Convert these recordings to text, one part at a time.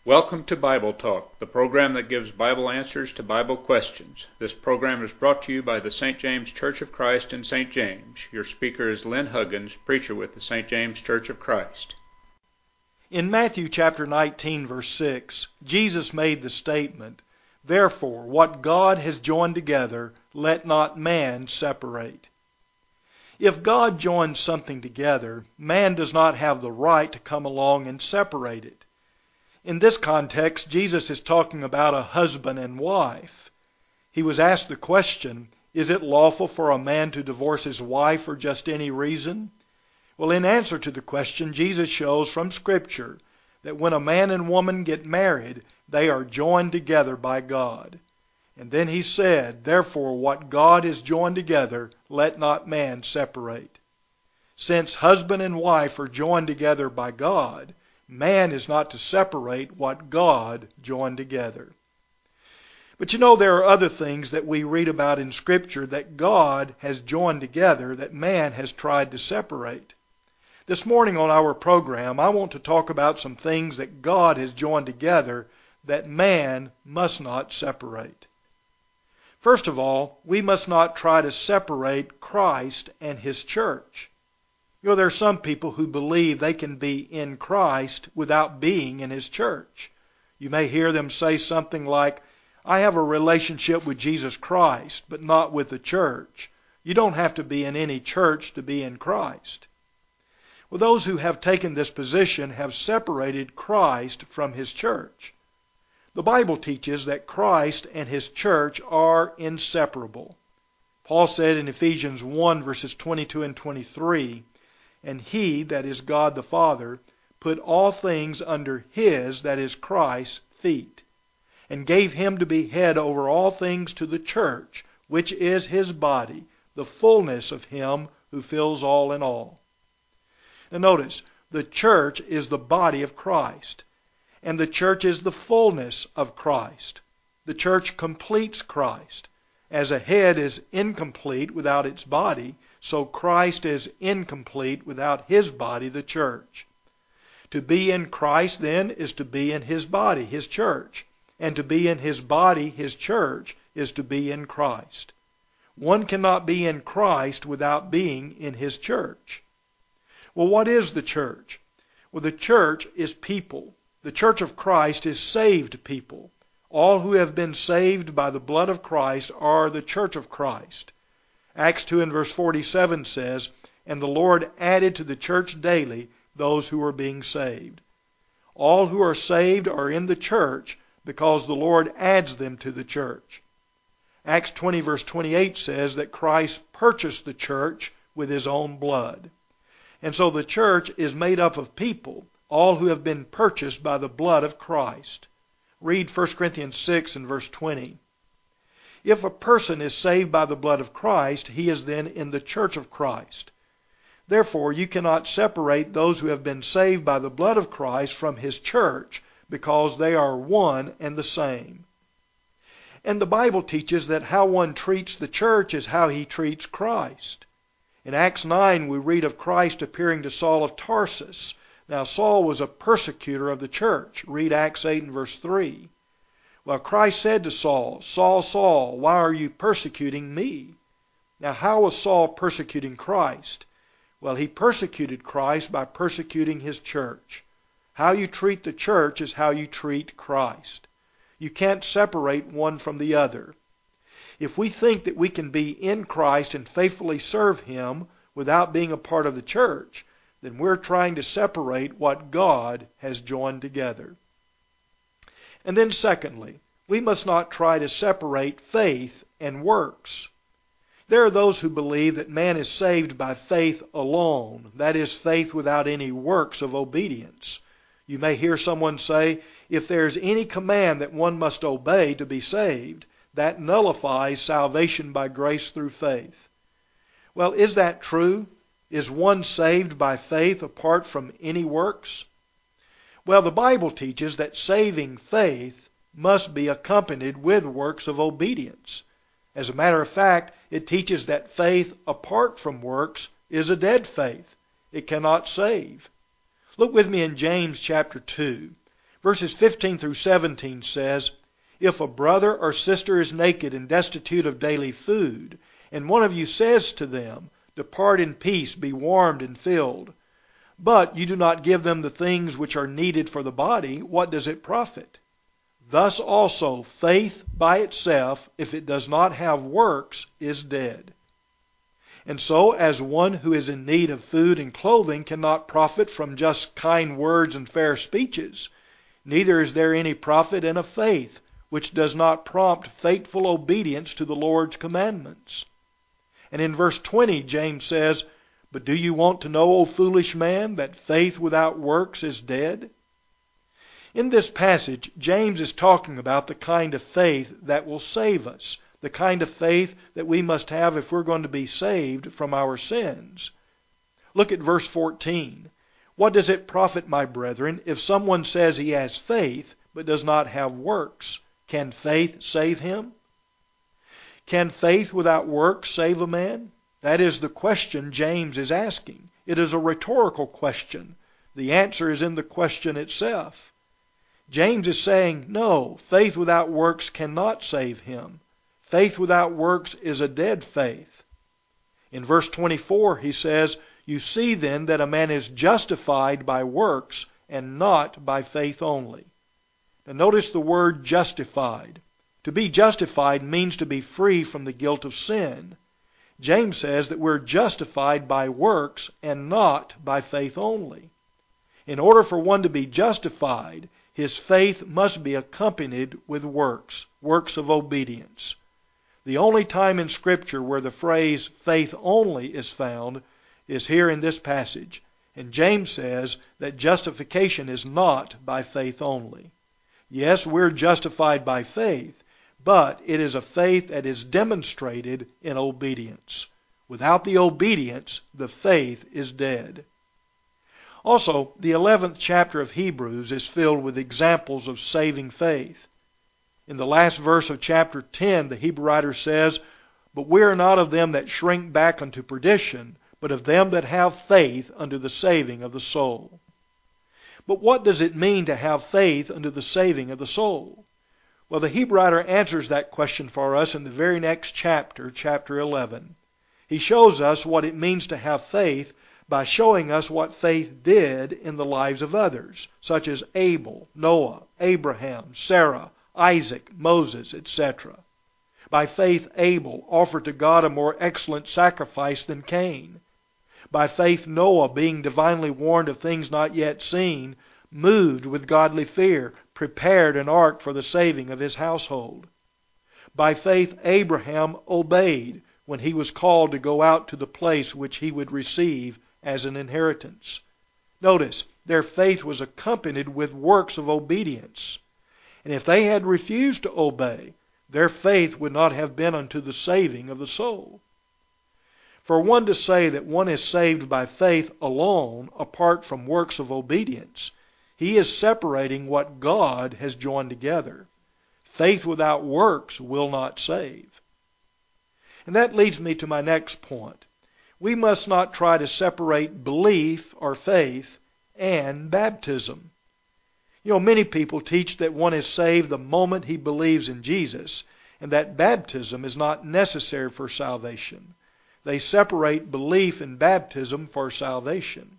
Welcome to Bible Talk, the program that gives Bible answers to Bible questions. This program is brought to you by the St. James Church of Christ in St. James. Your speaker is Lynn Huggins, preacher with the St. James Church of Christ. In Matthew chapter 19, verse 6, Jesus made the statement, "Therefore, what God has joined together, let not man separate." If God joins something together, man does not have the right to come along and separate it. In this context, Jesus is talking about a husband and wife. He was asked the question, is it lawful for a man to divorce his wife for just any reason? Well, in answer to the question, Jesus shows from Scripture that when a man and woman get married, they are joined together by God. And then he said, "Therefore, what God has joined together, let not man separate." Since husband and wife are joined together by God, man is not to separate what God joined together. But you know, there are other things that we read about in Scripture that God has joined together that man has tried to separate. This morning on our program, I want to talk about some things that God has joined together that man must not separate. First of all, we must not try to separate Christ and His church. You know, there are some people who believe they can be in Christ without being in His church. You may hear them say something like, "I have a relationship with Jesus Christ, but not with the church. You don't have to be in any church to be in Christ." Well, those who have taken this position have separated Christ from His church. The Bible teaches that Christ and His church are inseparable. Paul said in Ephesians 1 verses 22 and 23, "And He, that is God the Father, put all things under His, that is Christ's, feet, and gave Him to be head over all things to the church, which is His body, the fullness of Him who fills all in all." Now notice, the church is the body of Christ, and the church is the fullness of Christ. The church completes Christ. As a head is incomplete without its body, so Christ is incomplete without His body, the church. To be in Christ, then, is to be in His body, His church. And to be in His body, His church, is to be in Christ. One cannot be in Christ without being in His church. Well, what is the church? Well, the church is people. The church of Christ is saved people. All who have been saved by the blood of Christ are the church of Christ. Acts 2 and verse 47 says, "And the Lord added to the church daily those who were being saved." All who are saved are in the church because the Lord adds them to the church. Acts 20 verse 28 says that Christ purchased the church with His own blood. And so the church is made up of people, all who have been purchased by the blood of Christ. Read 1 Corinthians 6 and verse 20. If a person is saved by the blood of Christ, he is then in the church of Christ. Therefore, you cannot separate those who have been saved by the blood of Christ from His church, because they are one and the same. And the Bible teaches that how one treats the church is how he treats Christ. In Acts 9, we read of Christ appearing to Saul of Tarsus. Now, Saul was a persecutor of the church. Read Acts 8 and verse 3. Well, Christ said to Saul, "Saul, Saul, why are you persecuting me?" Now, how was Saul persecuting Christ? Well, he persecuted Christ by persecuting His church. How you treat the church is how you treat Christ. You can't separate one from the other. If we think that we can be in Christ and faithfully serve Him without being a part of the church, then we're trying to separate what God has joined together. And then secondly, we must not try to separate faith and works. There are those who believe that man is saved by faith alone, that is, faith without any works of obedience. You may hear someone say, if there's any command that one must obey to be saved, that nullifies salvation by grace through faith. Well, is that true? Is one saved by faith apart from any works? Well, the Bible teaches that saving faith must be accompanied with works of obedience. As a matter of fact, it teaches that faith apart from works is a dead faith. It cannot save. Look with me in James chapter 2. Verses 15 through 17 says, "If a brother or sister is naked and destitute of daily food, and one of you says to them, 'Depart in peace, be warmed and filled,' but you do not give them the things which are needed for the body, what does it profit? Thus also faith by itself, if it does not have works, is dead. And so, as one who is in need of food and clothing cannot profit from just kind words and fair speeches, neither is there any profit in a faith which does not prompt faithful obedience to the Lord's commandments." And in verse 20, James says, "But do you want to know, O foolish man, that faith without works is dead?" In this passage, James is talking about the kind of faith that will save us, the kind of faith that we must have if we're going to be saved from our sins. Look at verse 14. "What does it profit, my brethren, if someone says he has faith, but does not have works? Can faith save him?" Can faith without works save a man? That is the question James is asking. It is a rhetorical question. The answer is in the question itself. James is saying, no, faith without works cannot save him. Faith without works is a dead faith. In verse 24 he says, "You see then that a man is justified by works and not by faith only." Now notice the word justified. To be justified means to be free from the guilt of sin. James says that we're justified by works and not by faith only. In order for one to be justified, his faith must be accompanied with works, works of obedience. The only time in Scripture where the phrase faith only is found is here in this passage. And James says that justification is not by faith only. Yes, we're justified by faith, but it is a faith that is demonstrated in obedience. Without the obedience, the faith is dead. Also, the 11th chapter of Hebrews is filled with examples of saving faith. In the last verse of chapter 10, the Hebrew writer says, "But we are not of them that shrink back unto perdition, but of them that have faith unto the saving of the soul." But what does it mean to have faith unto the saving of the soul? Well, the Hebrew writer answers that question for us in the very next chapter, chapter 11. He shows us what it means to have faith by showing us what faith did in the lives of others, such as Abel, Noah, Abraham, Sarah, Isaac, Moses, etc. By faith, Abel offered to God a more excellent sacrifice than Cain. By faith, Noah, being divinely warned of things not yet seen, moved with godly fear, prepared an ark for the saving of his household. By faith, Abraham obeyed when he was called to go out to the place which he would receive as an inheritance. Notice, their faith was accompanied with works of obedience. And if they had refused to obey, their faith would not have been unto the saving of the soul. For one to say that one is saved by faith alone, apart from works of obedience, he is separating what God has joined together. Faith without works will not save. And that leads me to my next point. We must not try to separate belief or faith and baptism. Many people teach that one is saved the moment he believes in Jesus, and that baptism is not necessary for salvation. They separate belief and baptism for salvation.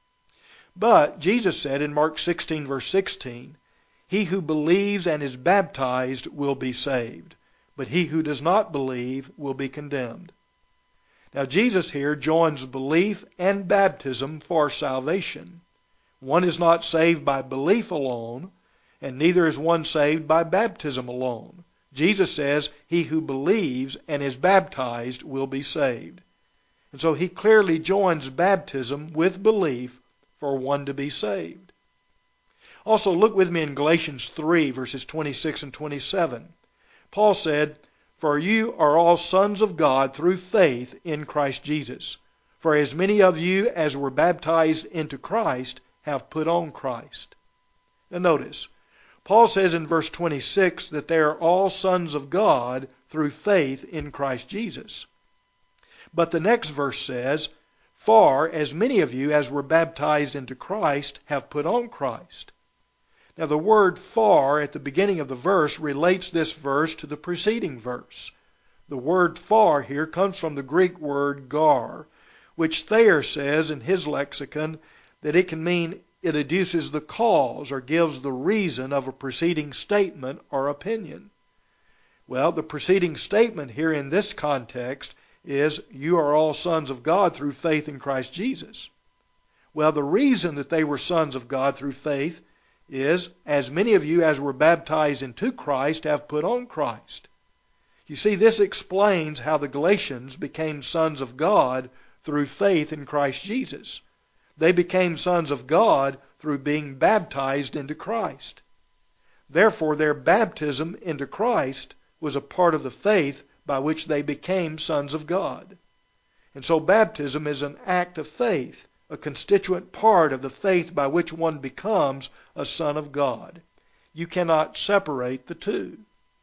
But Jesus said in Mark 16, verse 16, "He who believes and is baptized will be saved, but he who does not believe will be condemned." Now Jesus here joins belief and baptism for salvation. One is not saved by belief alone, and neither is one saved by baptism alone. Jesus says, "He who believes and is baptized will be saved." And so he clearly joins baptism with belief for one to be saved. Also, look with me in Galatians 3, verses 26 and 27. Paul said, "For you are all sons of God through faith in Christ Jesus. For as many of you as were baptized into Christ have put on Christ." Now notice, Paul says in verse 26 that they are all sons of God through faith in Christ Jesus. But the next verse says, "For as many of you as were baptized into Christ have put on Christ." Now the word for at the beginning of the verse relates this verse to the preceding verse. The word for here comes from the Greek word gar, which Thayer says in his lexicon that it can mean it adduces the cause or gives the reason of a preceding statement or opinion. Well, the preceding statement here in this context is, you are all sons of God through faith in Christ Jesus. Well, the reason that they were sons of God through faith is, as many of you as were baptized into Christ have put on Christ. You see, this explains how the Galatians became sons of God through faith in Christ Jesus. They became sons of God through being baptized into Christ. Therefore, their baptism into Christ was a part of the faith by which they became sons of God. And so baptism is an act of faith, a constituent part of the faith by which one becomes a son of God. You cannot separate the two.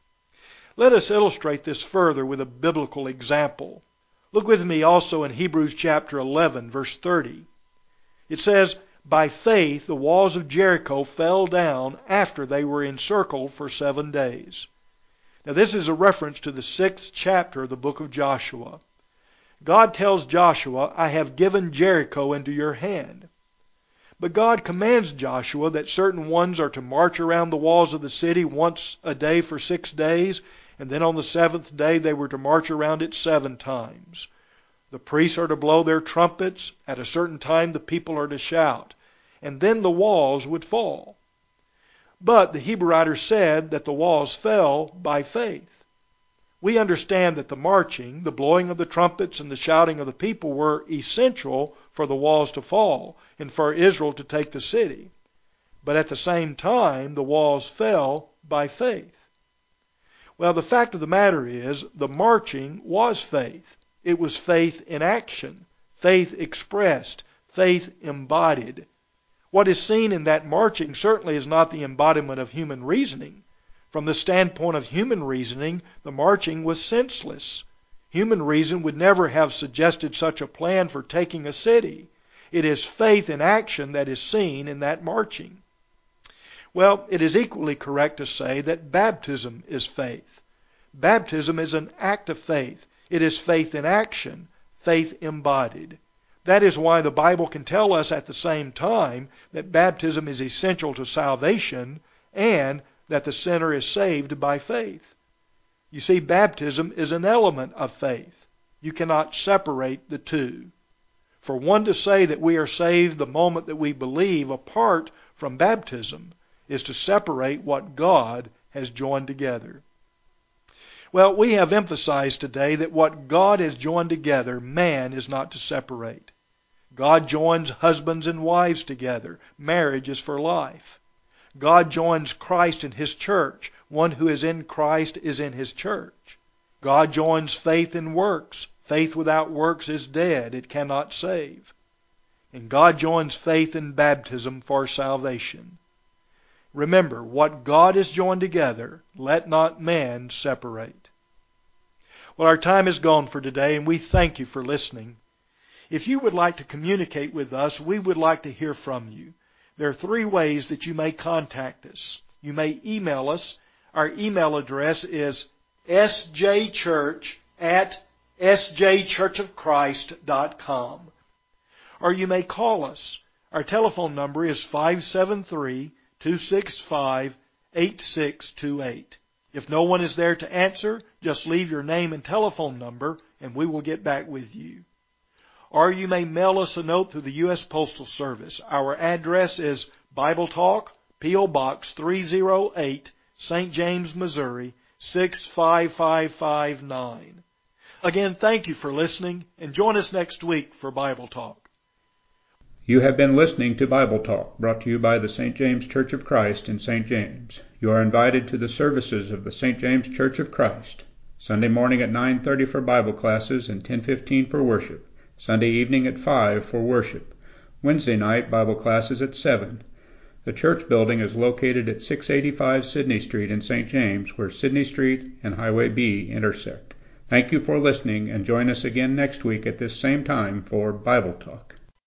Let us illustrate this further with a biblical example. Look with me also in Hebrews chapter 11, verse 30. It says, by faith the walls of Jericho fell down after they were encircled for 7 days. Now this is a reference to the 6th chapter of the book of Joshua. God tells Joshua, I have given Jericho into your hand. But God commands Joshua that certain ones are to march around the walls of the city once a day for 6 days, and then on the 7th day they were to march around it 7 times. The priests are to blow their trumpets. At a certain time the people are to shout. And then the walls would fall. But the Hebrew writer said that the walls fell by faith. We understand that the marching, the blowing of the trumpets, and the shouting of the people were essential for the walls to fall and for Israel to take the city. But at the same time, the walls fell by faith. Well, the fact of the matter is, the marching was faith. It was faith in action, faith expressed, faith embodied. What is seen in that marching certainly is not the embodiment of human reasoning. From the standpoint of human reasoning, the marching was senseless. Human reason would never have suggested such a plan for taking a city. It is faith in action that is seen in that marching. Well, it is equally correct to say that baptism is faith. Baptism is an act of faith. It is faith in action, faith embodied. That is why the Bible can tell us at the same time that baptism is essential to salvation and that the sinner is saved by faith. You see, baptism is an element of faith. You cannot separate the two. For one to say that we are saved the moment that we believe apart from baptism is to separate what God has joined together. Well, we have emphasized today that what God has joined together, man is not to separate. God joins husbands and wives together. Marriage is for life. God joins Christ in His church. One who is in Christ is in His church. God joins faith in works. Faith without works is dead. It cannot save. And God joins faith in baptism for salvation. Remember, what God has joined together, let not man separate. Well, our time is gone for today, and we thank you for listening. If you would like to communicate with us, we would like to hear from you. There are 3 ways that you may contact us. You may email us. Our email address is sjchurch@sjchurchofchrist.com. Or you may call us. Our telephone number is 573-265-8628. If no one is there to answer, just leave your name and telephone number, and we will get back with you. Or you may mail us a note through the U.S. Postal Service. Our address is Bible Talk, P.O. Box 308, St. James, Missouri, 65559. Again, thank you for listening, and join us next week for Bible Talk. You have been listening to Bible Talk, brought to you by the St. James Church of Christ in St. James. You are invited to the services of the St. James Church of Christ. Sunday morning at 9:30 for Bible classes and 10:15 for worship. Sunday evening at 5 for worship. Wednesday night Bible classes at 7. The church building is located at 685 Sidney Street in St. James, where Sidney Street and Highway B intersect. Thank you for listening, and join us again next week at this same time for Bible Talk.